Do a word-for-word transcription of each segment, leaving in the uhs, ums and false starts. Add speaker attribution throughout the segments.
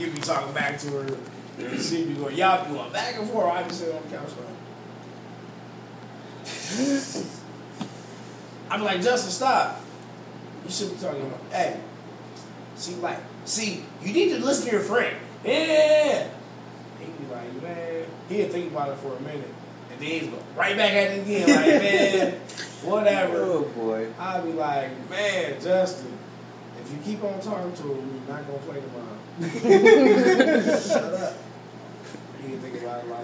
Speaker 1: He be talking back to her, and she be going, y'all be going back and forth. I be sitting on the couch like, I'm like, Justin, stop. You should be talking about, hey, see, like, see, you need to listen to your friend. Yeah. He be like, man, he'll think about it for a minute, and then he's going right back at it again, like, man, whatever.
Speaker 2: Oh, boy.
Speaker 1: I'll be like, man, Justin, if you keep on talking to her, we're not going to play tomorrow. Shut up. You can think about it like,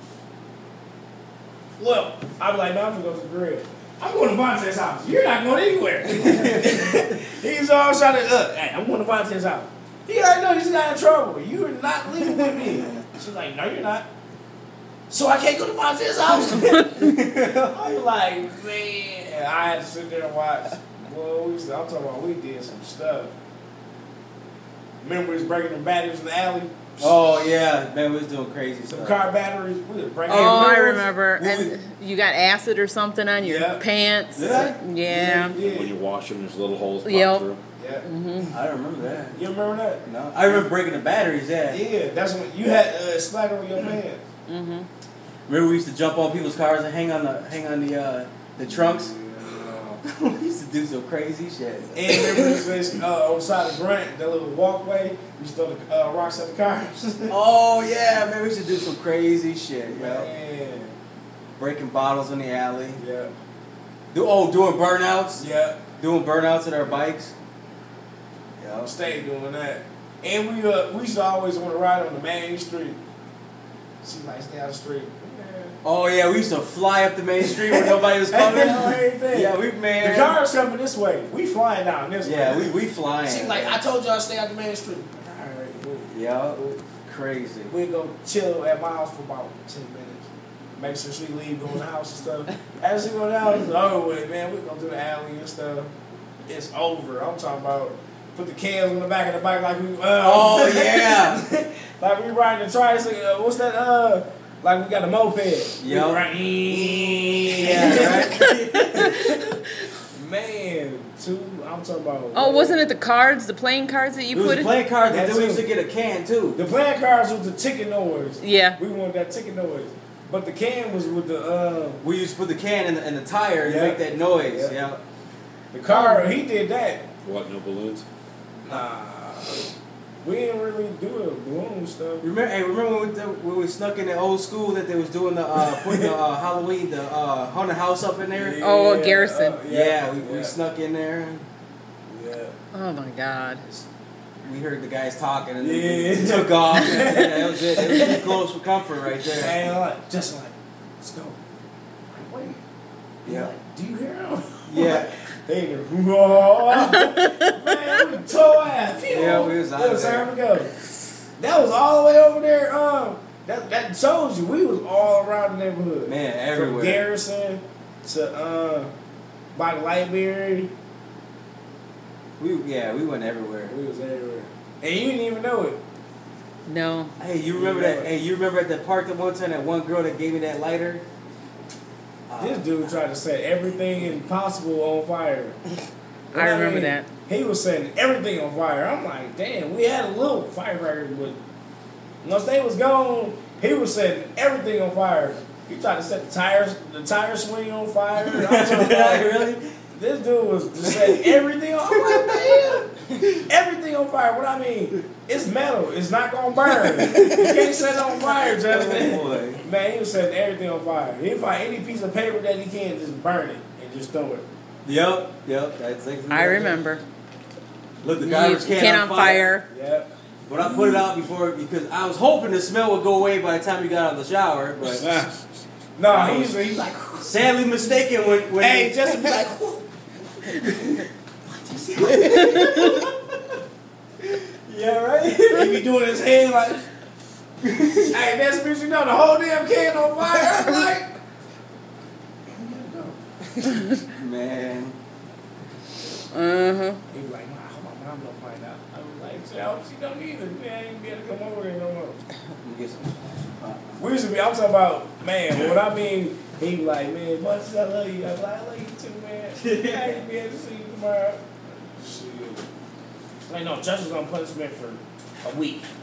Speaker 1: well, I'll be like, no, I'm going to go to the grill. I'm going to Vontae's house. You're not going anywhere. He's all trying to, uh, hey, I'm going to Vontae's house. He already know he's got in trouble. You are not living with me. She's like, no, you're not. So I can't go to Vontae's house. I'm like, man, I had to sit there and watch. Well, we, I'm talking about we did some stuff. Remember we was breaking the batteries in the alley?
Speaker 2: Oh, yeah. Man, we was doing crazy
Speaker 1: Some
Speaker 2: stuff.
Speaker 1: car batteries. We was breaking
Speaker 3: Oh, I
Speaker 1: windows.
Speaker 3: remember. And you got acid or something on your
Speaker 1: Yeah.
Speaker 3: pants.
Speaker 1: Did
Speaker 3: Yeah.
Speaker 1: Yeah.
Speaker 4: When you wash them, there's little holes pop
Speaker 3: Yep.
Speaker 4: through.
Speaker 1: Yeah.
Speaker 3: Mm-hmm.
Speaker 2: I don't remember that.
Speaker 1: You remember that?
Speaker 2: No. I remember breaking the batteries, yeah.
Speaker 1: Yeah, that's when you had uh, splatter on your pants.
Speaker 3: Mm-hmm.
Speaker 2: Remember we used to jump on people's cars and hang on the hang on the uh, the trunks? We used to do some crazy shit.
Speaker 1: And remember this place uh, on the side of Grant, that little walkway, we used to throw the uh, rocks at the cars.
Speaker 2: Oh yeah, man, we used to do some crazy shit, yo.
Speaker 1: Man.
Speaker 2: Breaking bottles in the alley.
Speaker 1: Yeah.
Speaker 2: Do oh, doing burnouts.
Speaker 1: Yeah.
Speaker 2: Doing burnouts at our bikes. Yeah.
Speaker 1: Stay doing that. And we uh, we used to always want to ride on the main street. See, like, stay out the street.
Speaker 2: Oh yeah, we used to fly up the main street when nobody was coming.
Speaker 1: Everything.
Speaker 2: Yeah, we man.
Speaker 1: The car's coming this way. We flying down this
Speaker 2: Yeah,
Speaker 1: way.
Speaker 2: we we flying.
Speaker 1: See, like, I told y'all to stay out the main street. All right, cool.
Speaker 2: Yeah, crazy.
Speaker 1: We go chill at my house for about ten minutes. Make sure she leave, go in the house and stuff. As she go down, it's over with, man. We go to the alley and stuff. It's over. I'm talking about put the cans on the back of the bike like we. Uh,
Speaker 2: Oh yeah.
Speaker 1: Like we riding the tricycle. Uh, what's that? Uh, like we got a moped.
Speaker 2: Yep.
Speaker 1: We ride-
Speaker 2: Yeah, right.
Speaker 1: Man, two. I'm talking about.
Speaker 3: Oh, wasn't it the cards, the playing cards that you
Speaker 2: It was
Speaker 3: put
Speaker 2: a
Speaker 3: in?
Speaker 2: playing card, but
Speaker 1: That
Speaker 2: then we
Speaker 1: too.
Speaker 2: used to get a can too.
Speaker 1: The playing cards was the ticket noise.
Speaker 3: Yeah.
Speaker 1: We wanted that ticket noise. But the can was with the uh,
Speaker 2: We used to put the can in the, in the tire
Speaker 1: Yeah.
Speaker 2: to make that noise.
Speaker 1: Yeah.
Speaker 2: Yeah.
Speaker 1: the car. He did that.
Speaker 4: What, no balloons?
Speaker 1: Nah, we didn't really do the balloon stuff.
Speaker 2: Remember? Hey, remember when we, when we snuck in the old school that they was doing the uh, putting the uh, Halloween the uh, haunted house up in there?
Speaker 1: Yeah,
Speaker 3: Oh, Garrison.
Speaker 1: uh,
Speaker 2: Yeah, we, we
Speaker 1: yeah.
Speaker 2: snuck in there.
Speaker 1: Yeah.
Speaker 3: Oh my God.
Speaker 2: We heard the guys talking and
Speaker 1: Yeah.
Speaker 2: we took off. And that was it. It was too close for comfort right there.
Speaker 1: And like, just like, let's go. Like, wait.
Speaker 2: Yeah.
Speaker 1: Like, do you hear him?
Speaker 2: Yeah.
Speaker 1: They in there, "Whoa." Man, we tore ass.
Speaker 2: Yeah, we was out
Speaker 1: It was
Speaker 2: of there.
Speaker 1: time to go. That was all the way over there. Um, that that shows you we was all around the neighborhood.
Speaker 2: Man, everywhere.
Speaker 1: From Garrison to uh, by the library.
Speaker 2: We yeah, we went everywhere.
Speaker 1: We was everywhere, and you didn't even know it.
Speaker 3: No.
Speaker 2: Hey, you remember that? Hey, you remember at the park that one time that one girl that gave me that lighter? Uh,
Speaker 1: This dude tried to set everything impossible on fire.
Speaker 3: I remember that.
Speaker 1: He was setting everything on fire. I'm like, damn, we had a little firefighter, but once they was gone, he was setting everything on fire. He tried to set the tires, the tire swing on fire. I'm talking about,
Speaker 2: Really?
Speaker 1: This dude was just setting everything on. I'm like, man, everything on fire. What I mean, it's metal. It's not gonna burn. You can't set it on fire, Justin.
Speaker 2: Oh, boy.
Speaker 1: Man, he was setting everything on fire. He'd find any piece of paper that he can, just burn it and just throw it.
Speaker 2: Yep, yep. That's exactly
Speaker 3: I
Speaker 2: what
Speaker 3: remember.
Speaker 2: Look, the
Speaker 3: You-
Speaker 2: garbage can,
Speaker 3: can on fire.
Speaker 1: Yep.
Speaker 2: But I put it out before because I was hoping the smell would go away by the time you got out of the shower. But
Speaker 1: No, he's he's like,
Speaker 2: sadly mistaken when when
Speaker 1: hey,
Speaker 2: they-
Speaker 1: Justin be like,
Speaker 2: yeah, right.
Speaker 1: he be doing his hand like, hey, that's bitch, you know the whole damn can on fire. I'm like,
Speaker 2: Man,
Speaker 3: Uh-huh.
Speaker 1: he be like, nah, hold on, I'm gonna find out. I was like, see, I hope she don't either. Man, I ain't be able to come over there no more.
Speaker 2: let me get some.
Speaker 1: We used to be, I'm talking about, man, what I mean, he be like, man, much as I love you, I was like, I love you too, man. I ain't be able to see you tomorrow. Shit. Like, no, Justin's on punishment for a week.